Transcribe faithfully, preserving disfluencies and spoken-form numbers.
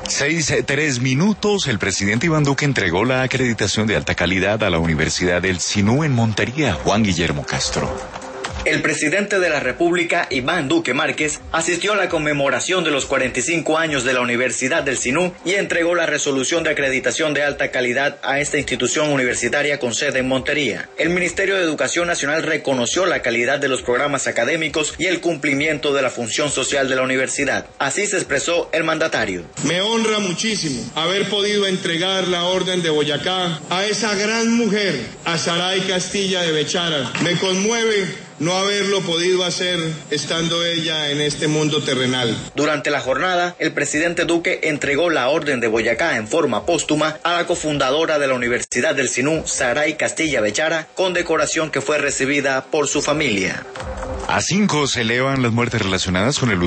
Seis, tres minutos, el presidente Iván Duque entregó la acreditación de alta calidad a la Universidad del Sinú en Montería. Juan Guillermo Castro. El presidente de la República, Iván Duque Márquez, asistió a la conmemoración de los cuarenta y cinco años de la Universidad del Sinú y entregó la resolución de acreditación de alta calidad a esta institución universitaria con sede en Montería. El Ministerio de Educación Nacional reconoció la calidad de los programas académicos y el cumplimiento de la función social de la universidad. Así se expresó el mandatario. Me honra muchísimo haber podido entregar la Orden de Boyacá a esa gran mujer, a Saray Castilla de Bechara. Me conmueve no haberlo podido hacer estando ella en este mundo terrenal. Durante la jornada, el presidente Duque entregó la Orden de Boyacá en forma póstuma a la cofundadora de la Universidad del Sinú, Saray Castilla Bechara, condecoración que fue recibida por su familia. A cinco se elevan las muertes relacionadas con el uso